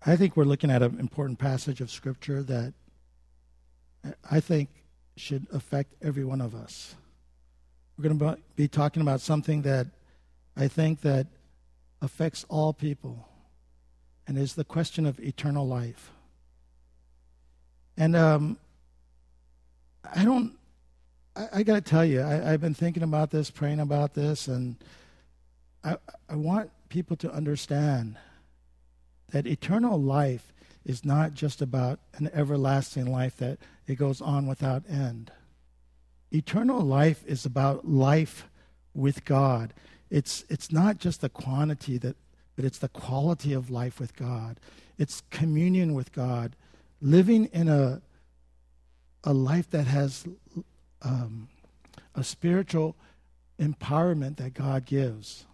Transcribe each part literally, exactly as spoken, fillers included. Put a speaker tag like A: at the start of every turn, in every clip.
A: I think we're looking at an important passage of Scripture that I think should affect every one of us. We're going to be talking about something that I think that affects all people, and is the question of eternal life. And um, I don't, I, I got to tell you, I, I've been thinking about this, praying about this, and I, I want people to understand that eternal life is not just about an everlasting life that it goes on without end. Eternal life is about life with God. It's it's not just the quantity that, but it's the quality of life with God. It's communion with God, living in a a life that has um, a spiritual empowerment that God gives.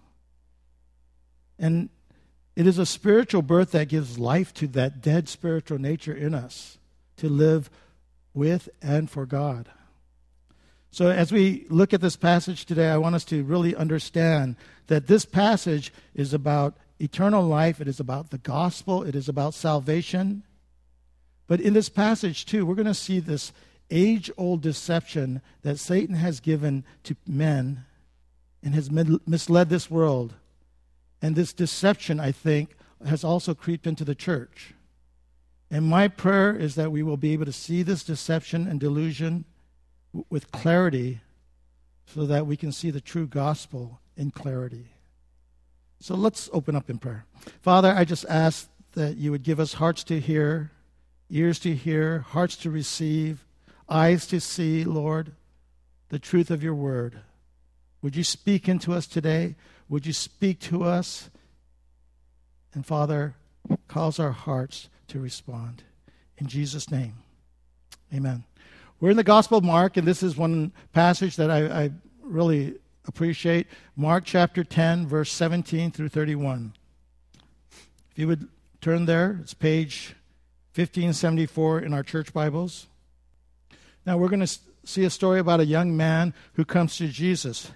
A: And it is a spiritual birth that gives life to that dead spiritual nature in us to live with and for God. So as we look at this passage today, I want us to really understand that this passage is about eternal life. It is about the gospel. It is about salvation. But in this passage, too, we're going to see this age-old deception that Satan has given to men and has misled this world. And this deception, I think, has also creeped into the church. And my prayer is that we will be able to see this deception and delusion w- with clarity so that we can see the true gospel in clarity. So let's open up in prayer. Father, I just ask that you would give us hearts to hear, ears to hear, hearts to receive, eyes to see, Lord, the truth of your word. Would you speak into us today? Would you speak to us? And Father, cause our hearts to respond. In Jesus' name, amen. We're in the Gospel of Mark, and this is one passage that I, I really appreciate. Mark chapter ten, verse seventeen through thirty-one. If you would turn there, it's page fifteen seventy-four in our church Bibles. Now we're going to see a story about a young man who comes to Jesus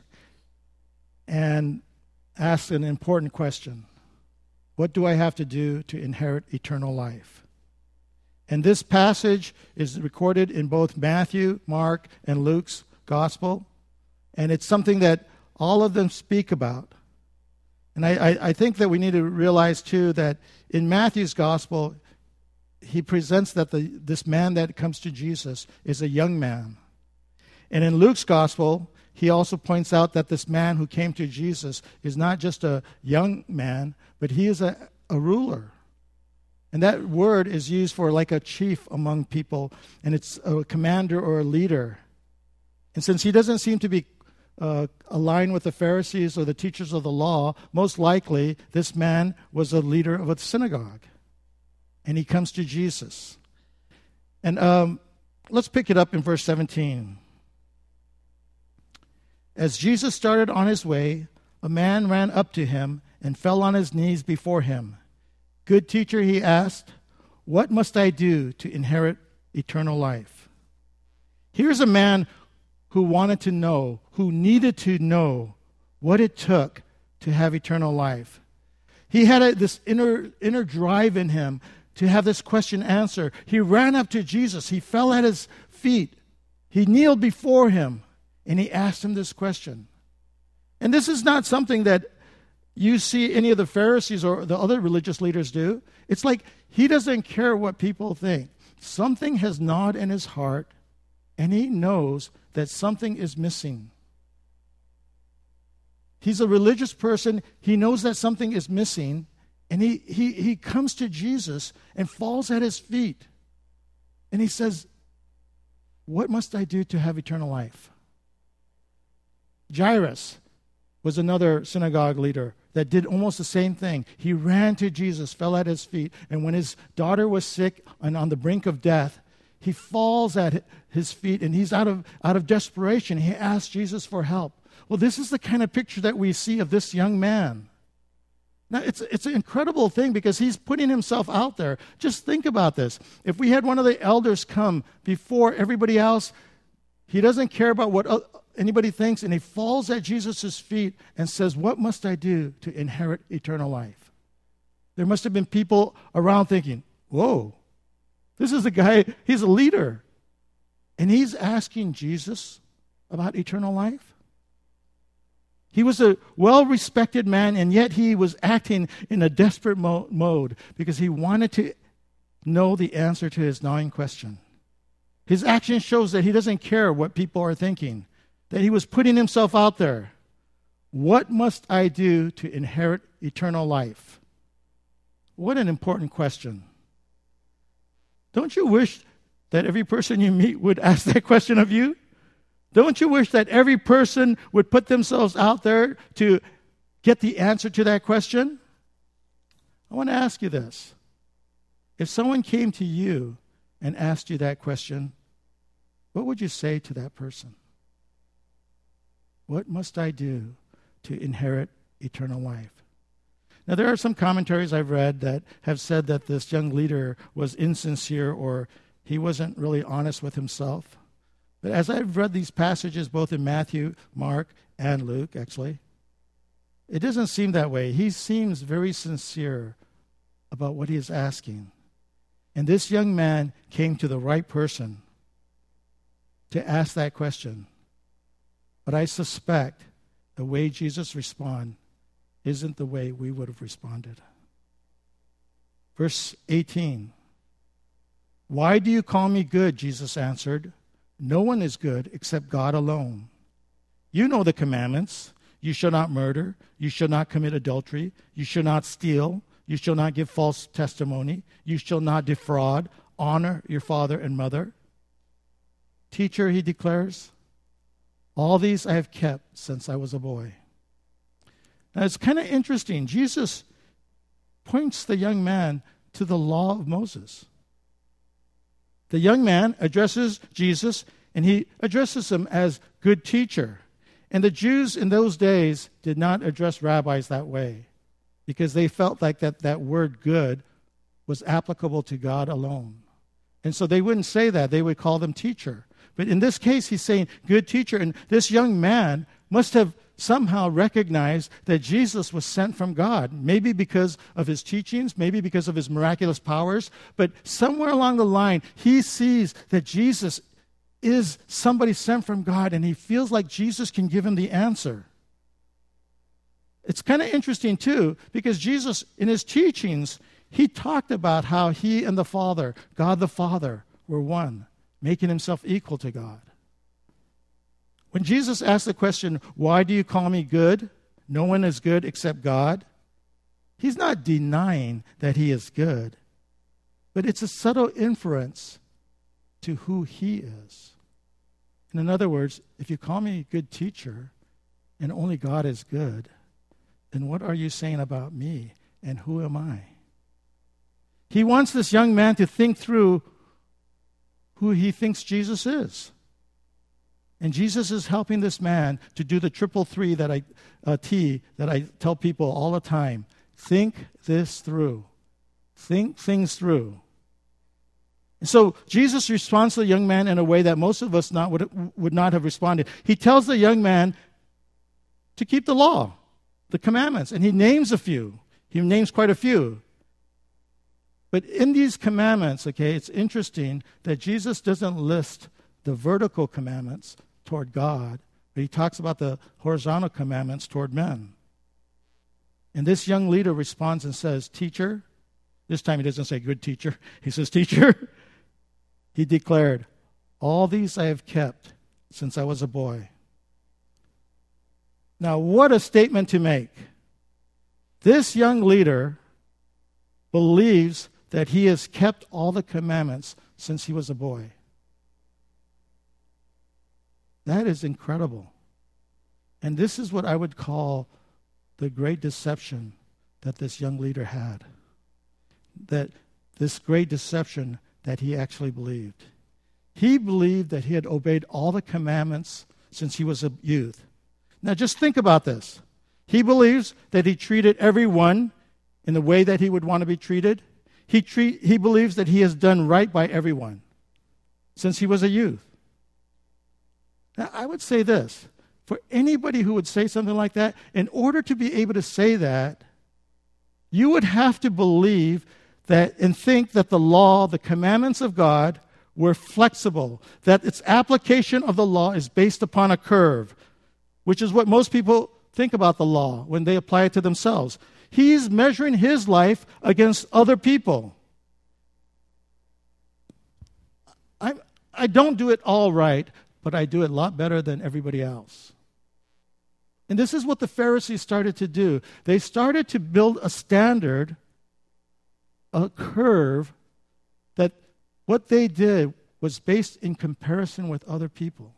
A: and asks an important question. What do I have to do to inherit eternal life? And this passage is recorded in both Matthew, Mark, and Luke's gospel. And it's something that all of them speak about. And I, I, I think that we need to realize, too, that in Matthew's gospel, he presents that the, this man that comes to Jesus is a young man. And in Luke's gospel, he also points out that this man who came to Jesus is not just a young man, but he is a, a ruler. And that word is used for like a chief among people, and it's a commander or a leader. And since he doesn't seem to be uh, aligned with the Pharisees or the teachers of the law, most likely this man was a leader of a synagogue. And he comes to Jesus. And um, let's pick it up in verse seventeen. As Jesus started on his way, a man ran up to him and fell on his knees before him. Good teacher, he asked, what must I do to inherit eternal life? Here's a man who wanted to know, who needed to know what it took to have eternal life. He had a, this inner, inner drive in him to have this question answered. He ran up to Jesus. He fell at his feet. He kneeled before him. And he asked him this question. And this is not something that you see any of the Pharisees or the other religious leaders do. It's like he doesn't care what people think. Something has gnawed in his heart, and he knows that something is missing. He's a religious person. He knows that something is missing, and he, he, he comes to Jesus and falls at his feet. And he says, what must I do to have eternal life? Jairus was another synagogue leader that did almost the same thing. He ran to Jesus, fell at his feet, and when his daughter was sick and on the brink of death, he falls at his feet, and he's out of, out of desperation. He asks Jesus for help. Well, this is the kind of picture that we see of this young man. Now, it's, it's an incredible thing because he's putting himself out there. Just think about this. If we had one of the elders come before everybody else, he doesn't care about what anybody thinks, and he falls at Jesus' feet and says, what must I do to inherit eternal life? There must have been people around thinking, whoa, this is a guy, he's a leader. And he's asking Jesus about eternal life? He was a well-respected man, and yet he was acting in a desperate mo- mode because he wanted to know the answer to his gnawing question. His action shows that he doesn't care what people are thinking, that he was putting himself out there. What must I do to inherit eternal life? What an important question. Don't you wish that every person you meet would ask that question of you? Don't you wish that every person would put themselves out there to get the answer to that question? I want to ask you this. If someone came to you and asked you that question, what would you say to that person? What must I do to inherit eternal life? Now, there are some commentaries I've read that have said that this young leader was insincere or he wasn't really honest with himself. But as I've read these passages, both in Matthew, Mark, and Luke, actually, it doesn't seem that way. He seems very sincere about what he is asking. And this young man came to the right person to ask that question. But I suspect the way Jesus responded isn't the way we would have responded. Verse eighteen. Why do you call me good? Jesus answered. No one is good except God alone. You know the commandments. You shall not murder. You shall not commit adultery. You shall not steal. You shall not give false testimony. You shall not defraud. Honor your father and mother. Teacher, he declares, all these I have kept since I was a boy. Now it's kind of interesting. Jesus points the young man to the law of Moses. The young man addresses Jesus, and he addresses him as good teacher. And the Jews in those days did not address rabbis that way because they felt like that, that word good was applicable to God alone. And so they wouldn't say that. They would call them teacher. But in this case, he's saying good teacher. And this young man must have somehow recognized that Jesus was sent from God, maybe because of his teachings, maybe because of his miraculous powers, but somewhere along the line, he sees that Jesus is somebody sent from God, and he feels like Jesus can give him the answer. It's kind of interesting, too, because Jesus, in his teachings, he talked about how he and the Father, God the Father, were one, making himself equal to God. When Jesus asked the question, why do you call me good? No one is good except God. He's not denying that he is good, but it's a subtle inference to who he is. And in other words, if you call me a good teacher and only God is good, then what are you saying about me and who am I? He wants this young man to think through who he thinks Jesus is. And Jesus is helping this man to do the triple three that I uh, T that I tell people all the time. Think this through. Think things through. And so Jesus responds to the young man in a way that most of us not would, would not have responded. He tells the young man to keep the law, the commandments, and he names a few. He names quite a few. But in these commandments, okay, it's interesting that Jesus doesn't list the vertical commandments toward God, but he talks about the horizontal commandments toward men. And this young leader responds and says, teacher, this time he doesn't say good teacher, he says, teacher, he declared, all these I have kept since I was a boy. Now, what a statement to make. This young leader believes that he has kept all the commandments since he was a boy. That is incredible. And this is what I would call the great deception that this young leader had. That this great deception that he actually believed. He believed that he had obeyed all the commandments since he was a youth. Now just think about this. He believes that he treated everyone in the way that he would want to be treated. He treat, he believes that he has done right by everyone since he was a youth. Now, I would say this. For anybody who would say something like that, in order to be able to say that, you would have to believe that and think that the law, the commandments of God, were flexible, that its application of the law is based upon a curve, which is what most people think about the law when they apply it to themselves. He's measuring his life against other people. I, I don't do it all right, but I do it a lot better than everybody else. And this is what the Pharisees started to do. They started to build a standard, a curve, that what they did was based in comparison with other people.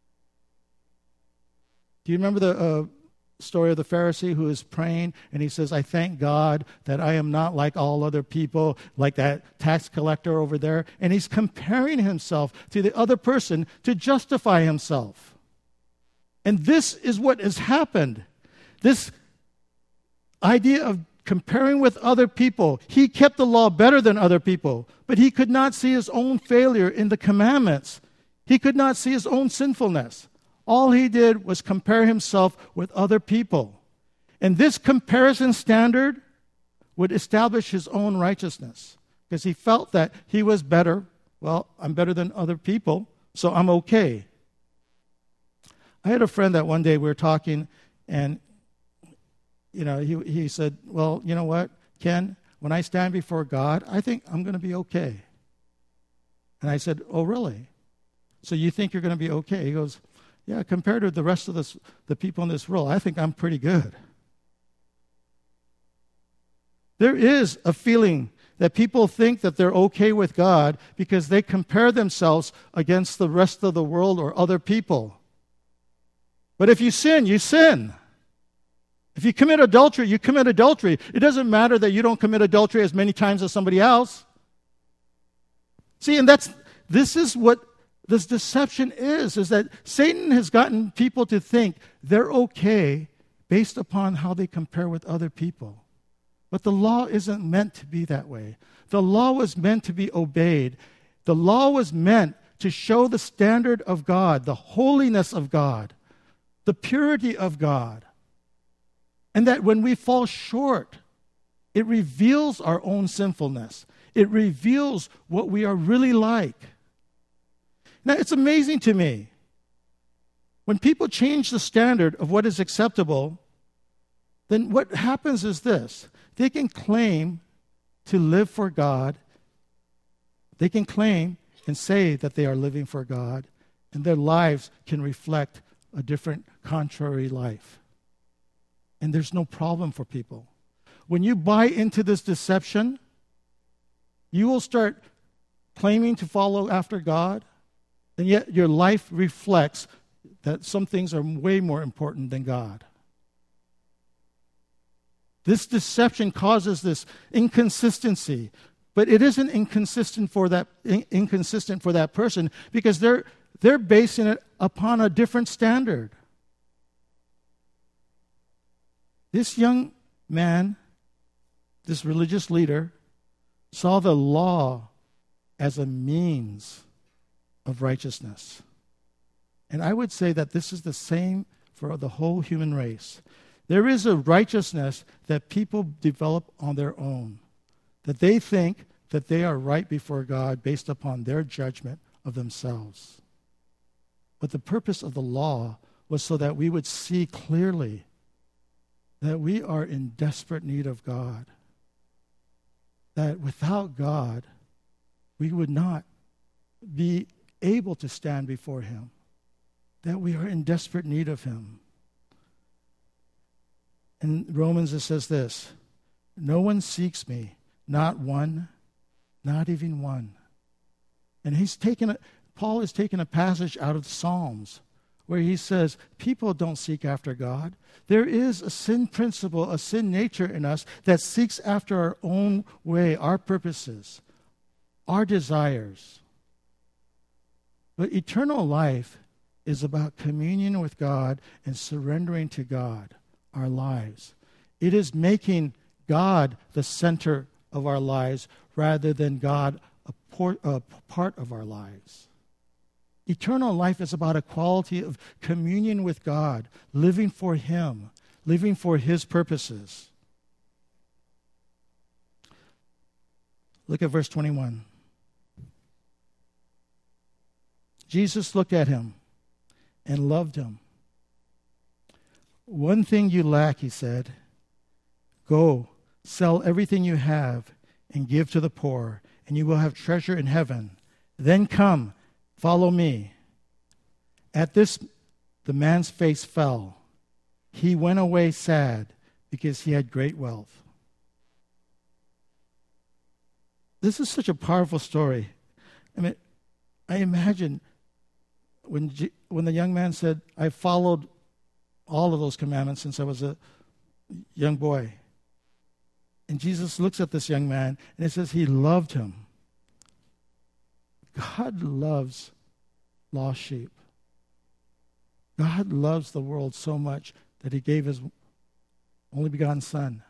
A: Do you remember the uh, story of the Pharisee who is praying and he says, I thank God that I am not like all other people, like that tax collector over there. And he's comparing himself to the other person to justify himself. And this is what has happened. This idea of comparing with other people. He kept the law better than other people, but he could not see his own failure in the commandments. He could not see his own sinfulness. All he did was compare himself with other people. And this comparison standard would establish his own righteousness because he felt that he was better. Well, I'm better than other people, so I'm okay. I had a friend that one day we were talking, and you know, he he said, well, you know what, Ken, when I stand before God, I think I'm going to be okay. And I said, oh, really? So you think you're going to be okay? He goes, yeah, compared to the rest of this, the people in this world, I think I'm pretty good. There is a feeling that people think that they're okay with God because they compare themselves against the rest of the world or other people. But if you sin, you sin. If you commit adultery, you commit adultery. It doesn't matter that you don't commit adultery as many times as somebody else. See, and that's this is what this deception is, is that Satan has gotten people to think they're okay based upon how they compare with other people. But the law isn't meant to be that way. The law was meant to be obeyed. The law was meant to show the standard of God, the holiness of God, the purity of God. And that when we fall short, it reveals our own sinfulness. It reveals what we are really like. Now, it's amazing to me. When people change the standard of what is acceptable, then what happens is this. They can claim to live for God. They can claim and say that they are living for God, and their lives can reflect a different, contrary life. And there's no problem for people. When you buy into this deception, you will start claiming to follow after God, and yet your life reflects that some things are way more important than God. This deception causes this inconsistency, but it isn't inconsistent for that in, inconsistent for that person because they're they're basing it upon a different standard. This young man, this religious leader, saw the law as a means of righteousness. And I would say that this is the same for the whole human race. There is a righteousness that people develop on their own, that they think that they are right before God based upon their judgment of themselves. But the purpose of the law was so that we would see clearly that we are in desperate need of God, that without God, we would not be able to stand before Him, that we are in desperate need of Him. In Romans it says this, no one seeks me, not one, not even one. And he's taken a, Paul is taking a passage out of the Psalms where he says, people don't seek after God. There is a sin principle, a sin nature in us that seeks after our own way, our purposes, our desires. But eternal life is about communion with God and surrendering to God our lives. It is making God the center of our lives rather than God a, por- a part of our lives. Eternal life is about a quality of communion with God, living for Him, living for His purposes. Look at verse twenty-one. Jesus looked at him and loved him. One thing you lack, he said. Go, sell everything you have and give to the poor, and you will have treasure in heaven. Then come, follow me. At this, the man's face fell. He went away sad because he had great wealth. This is such a powerful story. I mean, I imagine when G- when the young man said, I followed all of those commandments since I was a young boy. And Jesus looks at this young man and it says he loved him. God loves lost sheep. God loves the world so much that he gave his only begotten Son.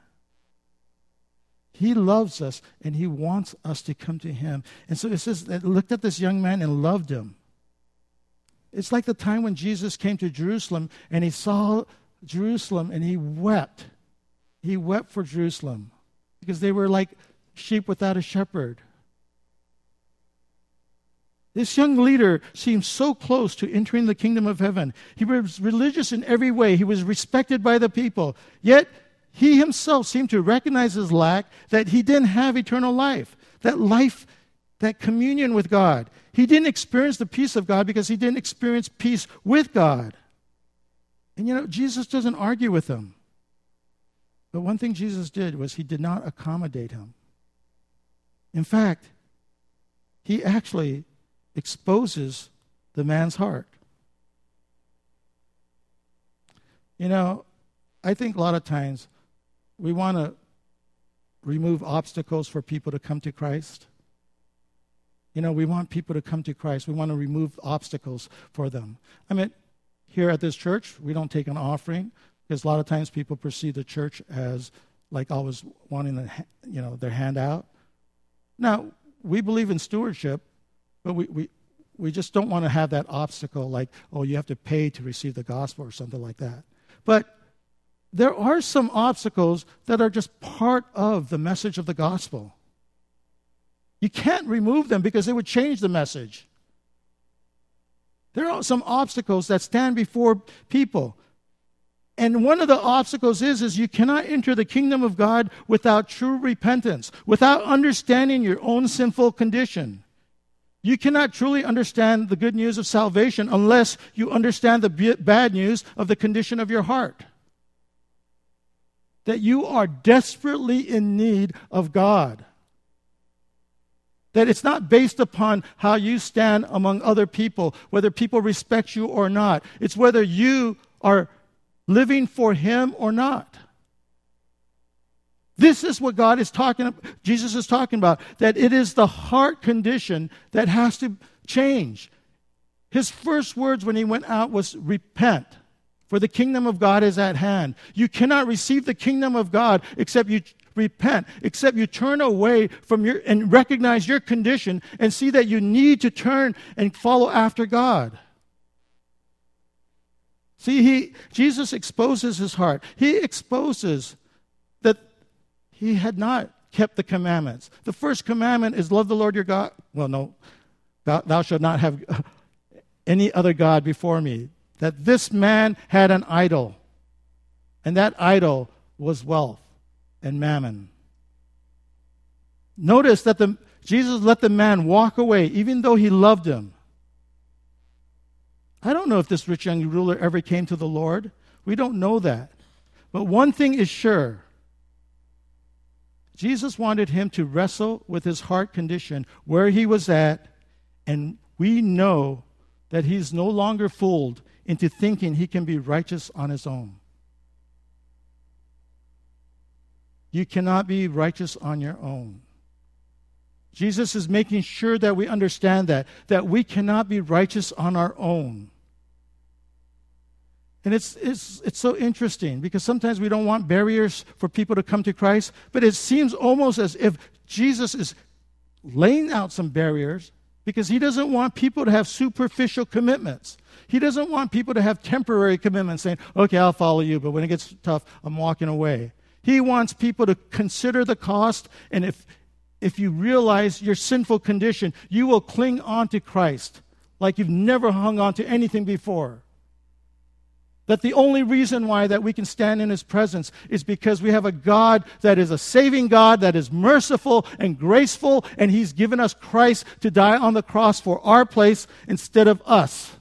A: He loves us and he wants us to come to him. And so it says that looked at this young man and loved him. It's like the time when Jesus came to Jerusalem and he saw Jerusalem and he wept. He wept for Jerusalem because they were like sheep without a shepherd. This young leader seemed so close to entering the kingdom of heaven. He was religious in every way. He was respected by the people. Yet he himself seemed to recognize his lack, that he didn't have eternal life, that life, that communion with God. He didn't experience the peace of God because he didn't experience peace with God. And you know, Jesus doesn't argue with him. But one thing Jesus did was he did not accommodate him. In fact, he actually exposes the man's heart. You know, I think a lot of times we want to remove obstacles for people to come to Christ. You know, we want people to come to Christ. We want to remove obstacles for them. I mean, here at this church, we don't take an offering because a lot of times people perceive the church as like always wanting to, you know, their hand out. Now, we believe in stewardship, but we, we, we just don't want to have that obstacle like, oh, you have to pay to receive the gospel or something like that. But there are some obstacles that are just part of the message of the gospel. You can't remove them because it would change the message. There are some obstacles that stand before people. And one of the obstacles is, is you cannot enter the kingdom of God without true repentance, without understanding your own sinful condition. You cannot truly understand the good news of salvation unless you understand the bad news of the condition of your heart. That you are desperately in need of God. That it's not based upon how you stand among other people, whether people respect you or not. It's whether you are living for him or not. This is what God is talking about, Jesus is talking about, that it is the heart condition that has to change. His first words when he went out was repent, for the kingdom of God is at hand. You cannot receive the kingdom of God except you repent, except you turn away from your and recognize your condition and see that you need to turn and follow after God. See, he Jesus exposes his heart. He exposes that he had not kept the commandments. The first commandment is love the Lord your God. Well, no, thou shalt not have any other God before me. That this man had an idol, and that idol was wealth and mammon. Notice that the, Jesus let the man walk away, even though he loved him. I don't know if this rich young ruler ever came to the Lord. We don't know that. But one thing is sure. Jesus wanted him to wrestle with his heart condition, where he was at, and we know that he's no longer fooled into thinking he can be righteous on his own. You cannot be righteous on your own. Jesus is making sure that we understand that, that we cannot be righteous on our own. And it's, it's, it's so interesting because sometimes we don't want barriers for people to come to Christ, but it seems almost as if Jesus is laying out some barriers because he doesn't want people to have superficial commitments. He doesn't want people to have temporary commitments saying, okay, I'll follow you, but when it gets tough, I'm walking away. He wants people to consider the cost, and if if you realize your sinful condition, you will cling on to Christ like you've never hung on to anything before. That the only reason why that we can stand in His presence is because we have a God that is a saving God, that is merciful and graceful, and He's given us Christ to die on the cross for our place instead of us.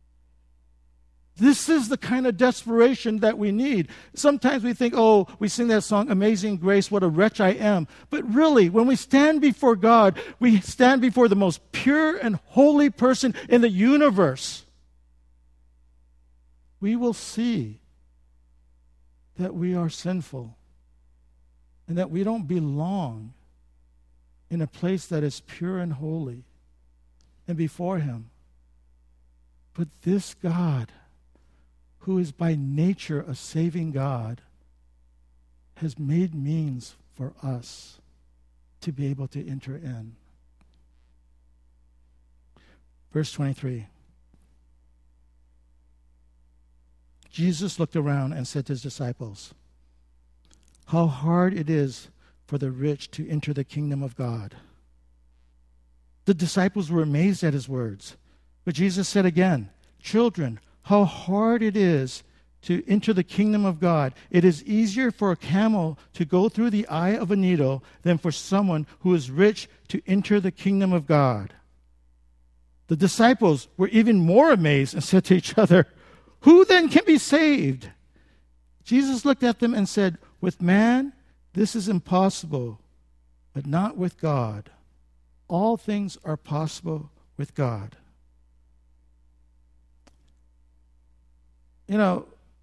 A: This is the kind of desperation that we need. Sometimes we think, oh, we sing that song, Amazing Grace, what a wretch I am. But really, when we stand before God, we stand before the most pure and holy person in the universe. We will see that we are sinful and that we don't belong in a place that is pure and holy and before Him. But this God, who is by nature a saving God, has made means for us to be able to enter in. Verse twenty-three. Jesus looked around and said to His disciples, "How hard it is for the rich to enter the kingdom of God." The disciples were amazed at His words. But Jesus said again, "Children, how hard it is to enter the kingdom of God. It is easier for a camel to go through the eye of a needle than for someone who is rich to enter the kingdom of God." The disciples were even more amazed and said to each other, "Who then can be saved?" Jesus looked at them and said, "With man, this is impossible, but not with God. All things are possible with God." You know,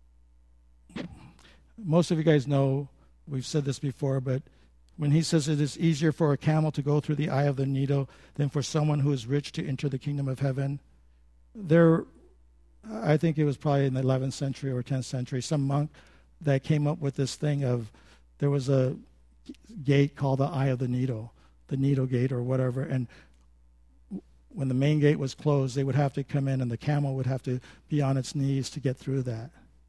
A: most of you guys know, we've said this before, but when He says it is easier for a camel to go through the eye of the needle than for someone who is rich to enter the kingdom of heaven, there I think it was probably in the eleventh century or tenth century, some monk that came up with this thing of, there was a gate called the Eye of the Needle, the Needle Gate or whatever, and when the main gate was closed, they would have to come in and the camel would have to be on its knees to get through that.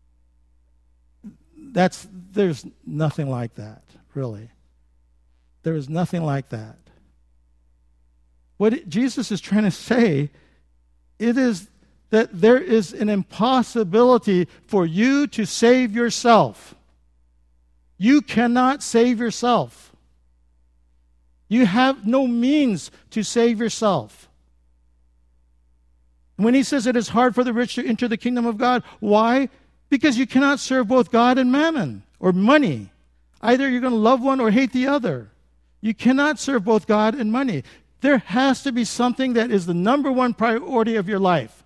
A: That's, there's nothing like that, really. There is nothing like that. What it, Jesus is trying to say, it is that there is an impossibility for you to save yourself. You cannot save yourself. You have no means to save yourself. When He says it is hard for the rich to enter the kingdom of God, why? Because you cannot serve both God and mammon, or money. Either you're going to love one or hate the other. You cannot serve both God and money. There has to be something that is the number one priority of your life.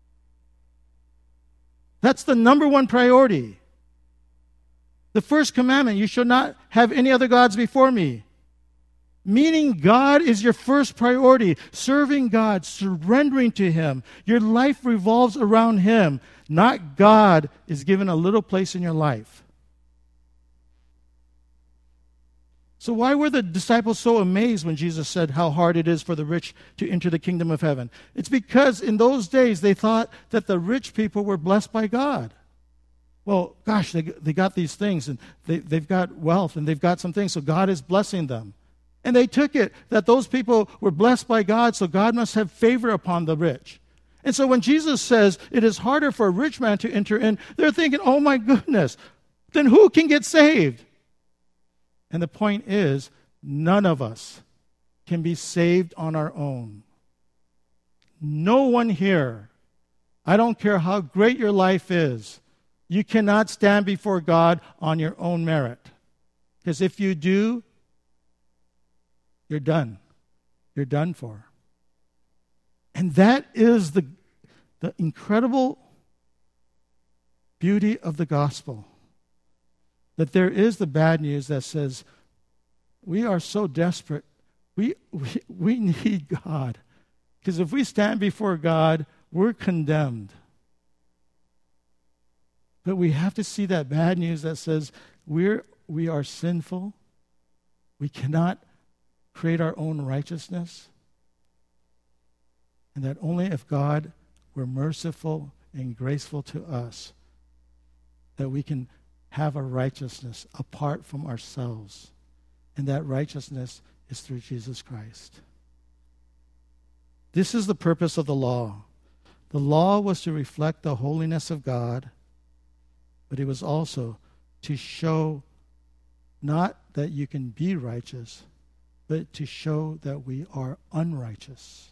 A: That's the number one priority. The first commandment, you shall not have any other gods before me. Meaning God is your first priority. Serving God, surrendering to Him. Your life revolves around Him. Not God is given a little place in your life. So why were the disciples so amazed when Jesus said how hard it is for the rich to enter the kingdom of heaven? It's because in those days they thought that the rich people were blessed by God. Well, gosh, they, they got these things and they, they've got wealth and they've got some things, so God is blessing them. And they took it that those people were blessed by God, so God must have favor upon the rich. And so when Jesus says it is harder for a rich man to enter in, they're thinking, oh my goodness, then who can get saved? And the point is, none of us can be saved on our own. No one here, I don't care how great your life is, you cannot stand before God on your own merit. Because if you do, you're done. You're done for. And that is the, the incredible beauty of the gospel. That there is the bad news that says, we are so desperate. We, we, we need God. Because if we stand before God, we're condemned. But we have to see that bad news that says we're, we are sinful. We cannot create our own righteousness. And that only if God were merciful and graceful to us, that we can have a righteousness apart from ourselves. And that righteousness is through Jesus Christ. This is the purpose of the law. The law was to reflect the holiness of God, but it was also to show not that you can be righteous, but to show that we are unrighteous.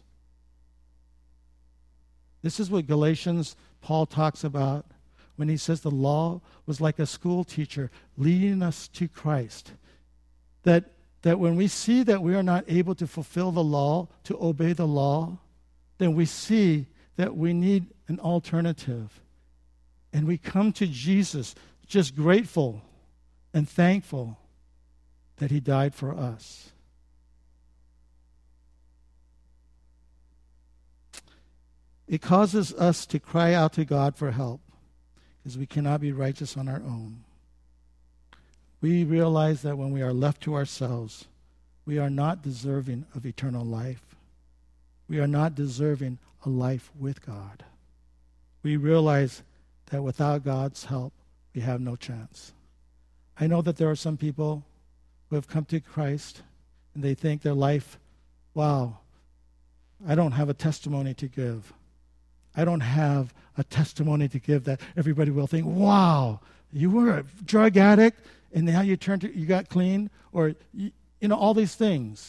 A: This is what Galatians, Paul talks about when he says the law was like a school teacher leading us to Christ. That, that when we see that we are not able to fulfill the law, to obey the law, then we see that we need an alternative. And we come to Jesus just grateful and thankful that he died for us. It causes us to cry out to God for help because we cannot be righteous on our own. We realize that when we are left to ourselves, we are not deserving of eternal life. We are not deserving a life with God. We realize that without God's help, we have no chance. I know that there are some people who have come to Christ and they think their life, wow, I don't have a testimony to give. I don't have a testimony to give that everybody will think, wow, you were a drug addict and now you turned to, you got clean, or, you, you know, all these things.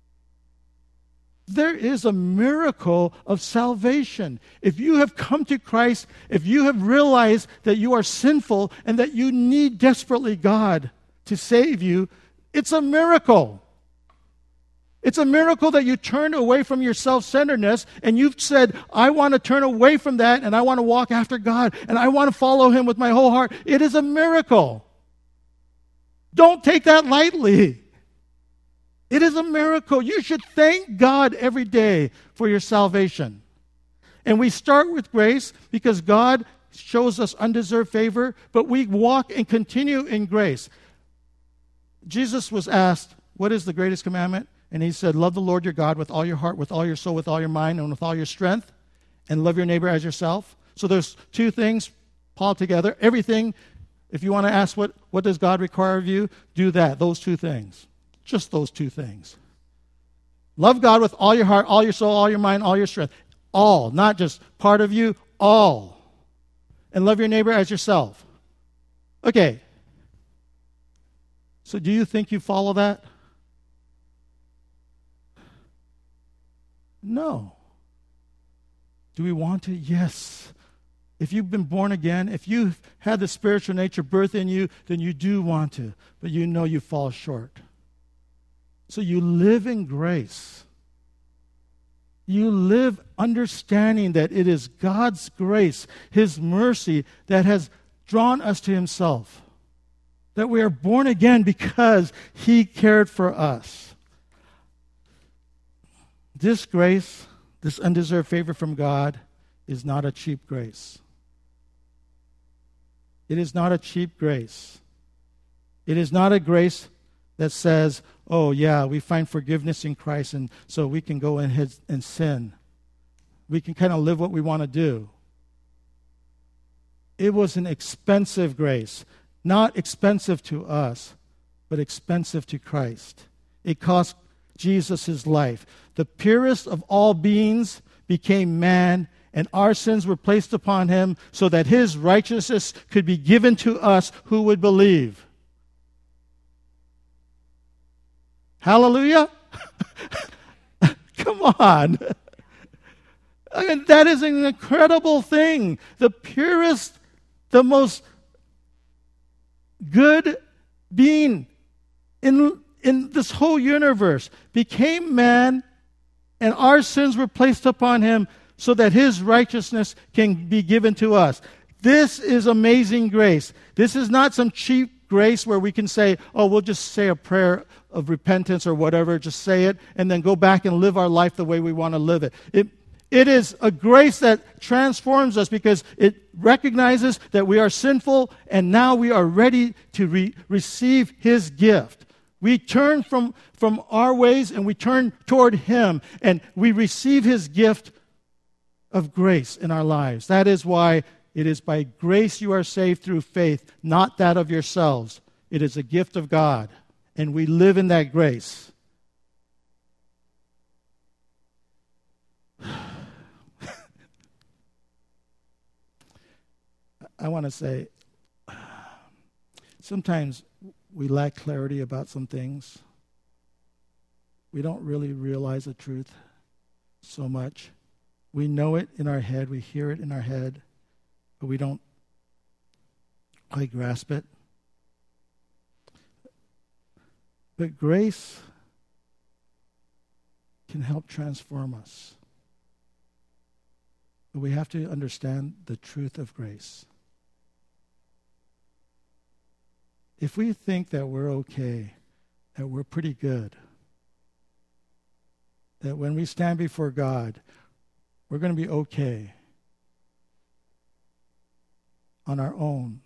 A: There is a miracle of salvation. If you have come to Christ, if you have realized that you are sinful and that you need desperately God to save you, it's a miracle. It's a miracle that you turn away from your self-centeredness and you've said, I want to turn away from that and I want to walk after God and I want to follow him with my whole heart. It is a miracle. Don't take that lightly. It is a miracle. You should thank God every day for your salvation. And we start with grace because God shows us undeserved favor, but we walk and continue in grace. Jesus was asked, what is the greatest commandment? And he said, love the Lord your God with all your heart, with all your soul, with all your mind, and with all your strength, and love your neighbor as yourself. So there's two things, Paul, together. Everything, if you want to ask what, what does God require of you, do that, those two things. Just those two things. Love God with all your heart, all your soul, all your mind, all your strength. All, not just part of you, all. And love your neighbor as yourself. Okay. So do you think you follow that? No. Do we want to? Yes. If you've been born again, if you've had the spiritual nature birth in you, then you do want to, but you know you fall short. So you live in grace. You live understanding that it is God's grace, his mercy, that has drawn us to himself. That we are born again because he cared for us. This grace, this undeserved favor from God, is not a cheap grace. It is not a cheap grace. It is not a grace that says, oh yeah, we find forgiveness in Christ and so we can go in his, and sin. We can kind of live what we want to do. It was an expensive grace. Not expensive to us, but expensive to Christ. It cost Jesus his life. The purest of all beings became man, and our sins were placed upon him so that his righteousness could be given to us who would believe. Hallelujah? Come on. I mean, that is an incredible thing. The purest, the most good being in, in this whole universe became man, and our sins were placed upon him so that his righteousness can be given to us. This is amazing grace. This is not some cheap grace where we can say, oh, we'll just say a prayer of repentance or whatever, just say it, and then go back and live our life the way we want to live it. It It is a grace that transforms us because it recognizes that we are sinful and now we are ready to re- receive his gift. We turn from, from our ways and we turn toward him and we receive his gift of grace in our lives. That is why it is by grace you are saved through faith, not that of yourselves. It is a gift of God, and we live in that grace. I want to say, sometimes we lack clarity about some things. We don't really realize the truth so much. We know it in our head, we hear it in our head, but we don't quite grasp it. But grace can help transform us. But we have to understand the truth of grace. If we think that we're okay, that we're pretty good, that when we stand before God, we're going to be okay on our own,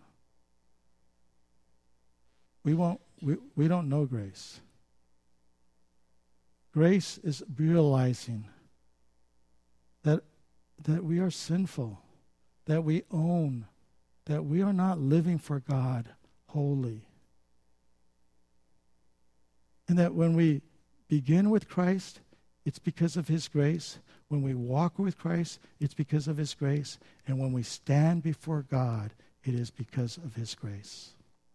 A: we won't. We, we don't know grace. Grace is realizing that that we are sinful, that we own, that we are not living for God wholly. And that when we begin with Christ, it's because of His grace. When we walk with Christ, it's because of His grace. And when we stand before God, it is because of His grace.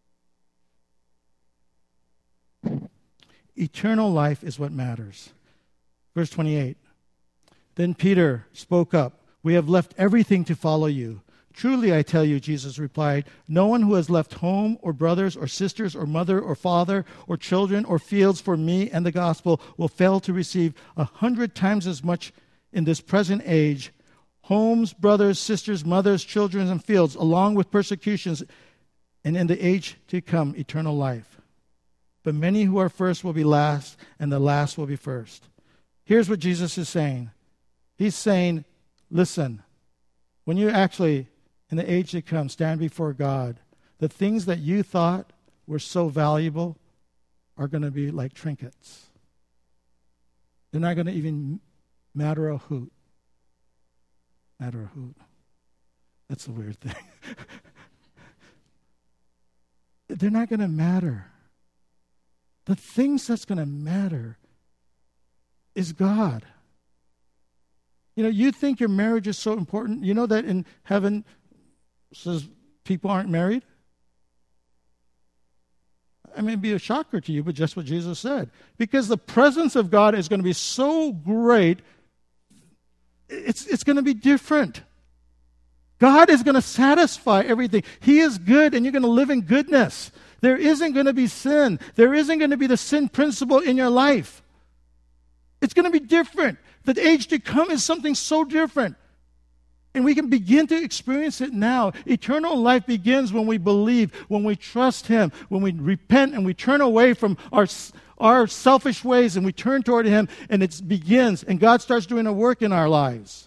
A: Eternal life is what matters. Verse twenty-eight. Then Peter spoke up. We have left everything to follow you. Truly, I tell you, Jesus replied, no one who has left home or brothers or sisters or mother or father or children or fields for me and the gospel will fail to receive a hundred times as much in this present age, homes, brothers, sisters, mothers, children, and fields, along with persecutions, and in the age to come, eternal life. But many who are first will be last, and the last will be first. Here's what Jesus is saying. He's saying, listen, when you actually, in the age to come, stand before God, the things that you thought were so valuable are going to be like trinkets. They're not going to even matter a hoot. Matter a hoot. That's a weird thing. They're not going to matter. The things that's going to matter is God. You know, you think your marriage is so important. You know that in heaven says people aren't married? I mean, it'd be a shocker to you, but just what Jesus said. Because the presence of God is going to be so great, it's, it's going to be different. God is going to satisfy everything. He is good, and you're going to live in goodness. There isn't going to be sin. There isn't going to be the sin principle in your life. It's going to be different. The age to come is something so different. And we can begin to experience it now. Eternal life begins when we believe, when we trust Him, when we repent and we turn away from our, our selfish ways and we turn toward Him, and it begins, and God starts doing a work in our lives.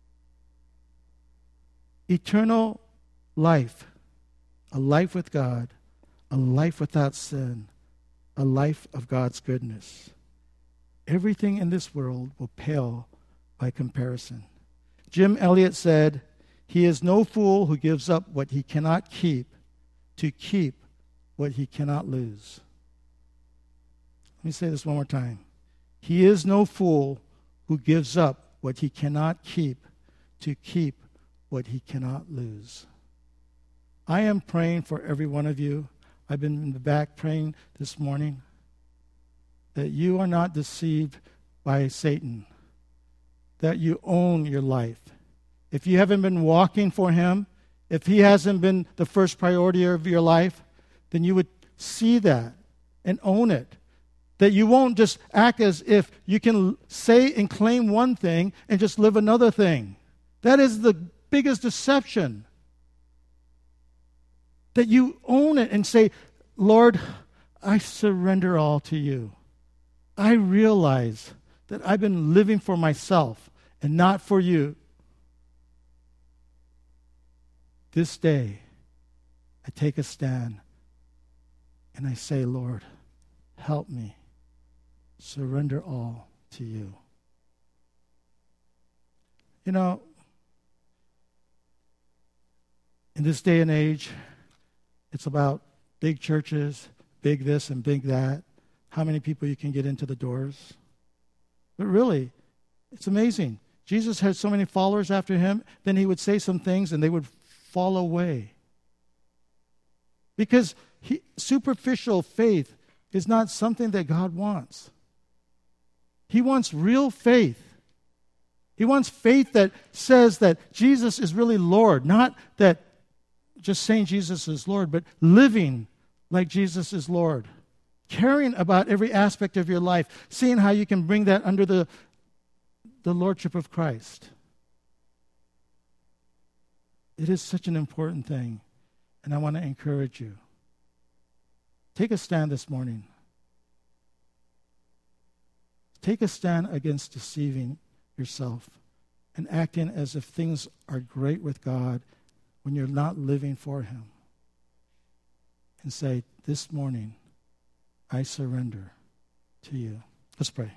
A: Eternal life, a life with God, a life without sin, a life of God's goodness. Everything in this world will pale by comparison. Jim Elliot said, "He is no fool who gives up what he cannot keep to keep what he cannot lose." Let me say this one more time. He is no fool who gives up what he cannot keep to keep what he cannot lose. I am praying for every one of you. I've been in the back praying this morning that you are not deceived by Satan, that you own your life. If you haven't been walking for Him, if He hasn't been the first priority of your life, then you would see that and own it. That you won't just act as if you can say and claim one thing and just live another thing. That is the biggest deception. That you own it and say, "Lord, I surrender all to you. I realize that I've been living for myself and not for you. This day, I take a stand and I say, Lord, help me surrender all to you." You know, in this day and age, it's about big churches, big this and big that, how many people you can get into the doors. But really, it's amazing. Jesus had so many followers after Him, then He would say some things and they would fall away. Because he, superficial faith is not something that God wants. He wants real faith. He wants faith that says that Jesus is really Lord, not that just saying Jesus is Lord, but living like Jesus is Lord. Caring about every aspect of your life, seeing how you can bring that under the, the Lordship of Christ. It is such an important thing, and I want to encourage you. Take a stand this morning. Take a stand against deceiving yourself and acting as if things are great with God when you're not living for Him. And say, this morning, I surrender to you. Let's pray.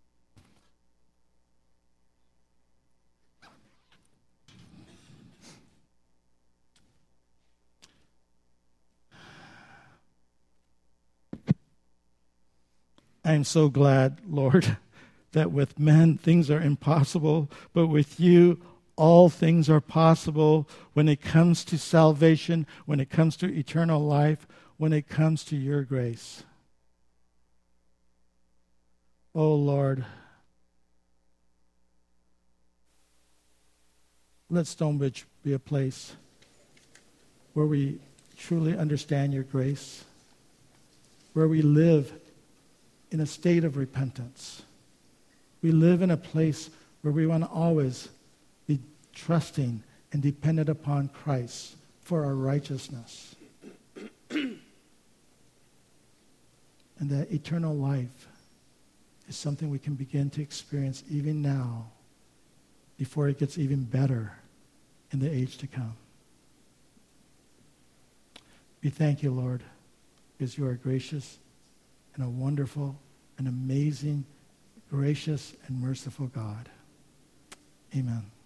A: I am so glad, Lord, that with men things are impossible, but with you all things are possible when it comes to salvation, when it comes to eternal life, when it comes to your grace. Oh, Lord, let Stonebridge be a place where we truly understand your grace, where we live in a state of repentance. We live in a place where we want to always be trusting and dependent upon Christ for our righteousness. And that eternal life is something we can begin to experience even now before it gets even better in the age to come. We thank you, Lord, because you are gracious and a wonderful and amazing, gracious and merciful God. Amen.